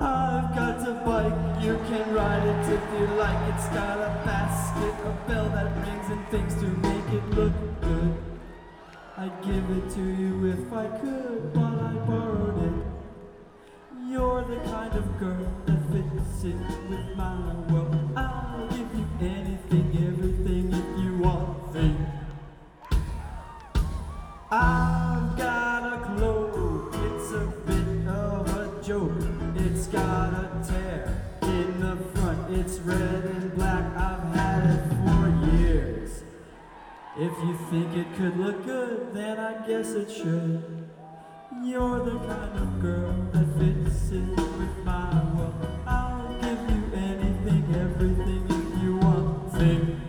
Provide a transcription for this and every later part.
I've got a bike, you can ride it if you like. It's got a basket, a bell that rings and things to make it look good. I'd give it to you if I could, but I borrowed it. You're the kind of girl that fits in with my world. I'll give you anything, everything if you want thing. I've got a cloak, it's a bit of a joke. It's got a tear in the front, it's red and black. I've had it for years. If you think it could look good, then I guess it should. You're the kind of girl that fits in with my world. I'll give you anything, everything if you want thing.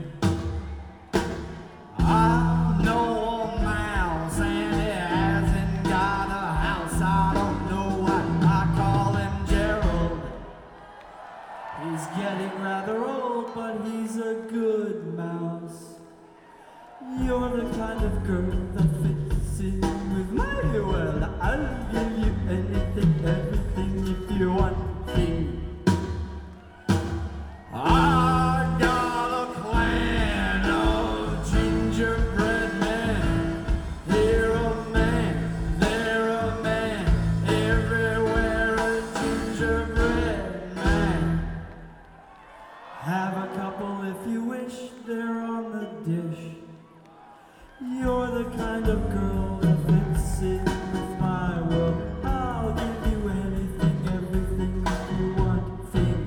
I know a mouse and he hasn't got a house. I don't know why I call him Gerald. He's getting rather old, but he's a good mouse. You're the kind of girl that fits in with my world. I'll give you anything, everything if you want thing. I got a clan of gingerbread men. Here a man, there a man, everywhere a gingerbread man. Have a couple if you wish, they're on the dish. You're the kind of girl that fits in with my world. I'll give you anything, everything if you want thing.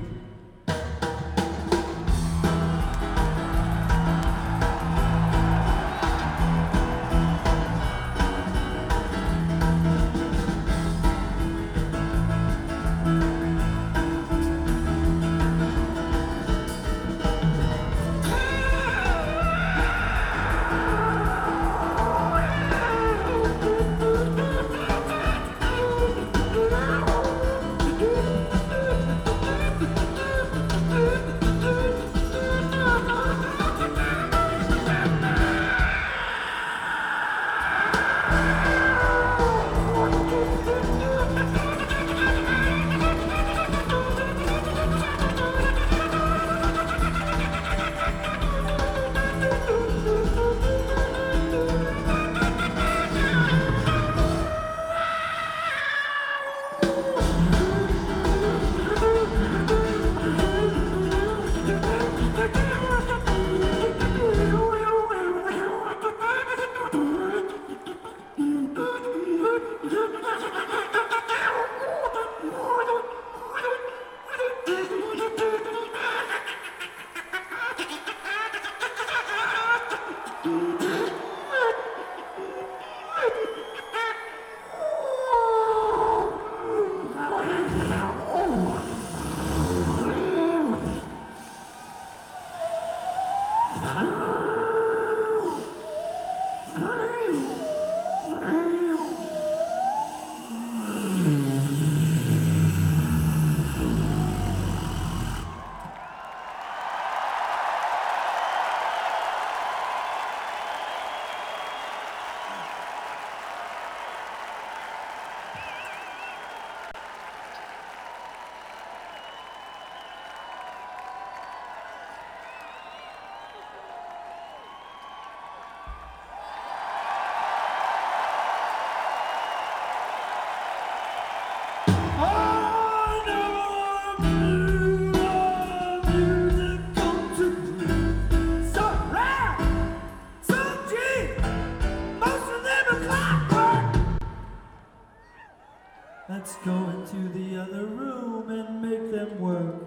Let's go into the other room and make them work.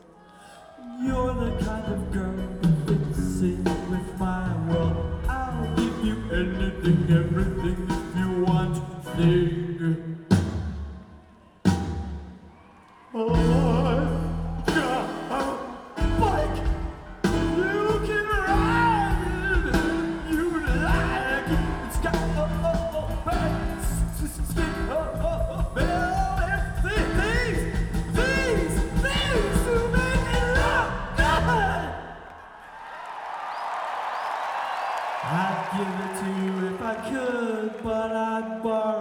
You're the kind of girl that fits in with my world. I'll give you anything, everything if you want thing. I've got a bike. You can ride it if you like. It's got a stick. I'd give it to you if I could, but I'd borrow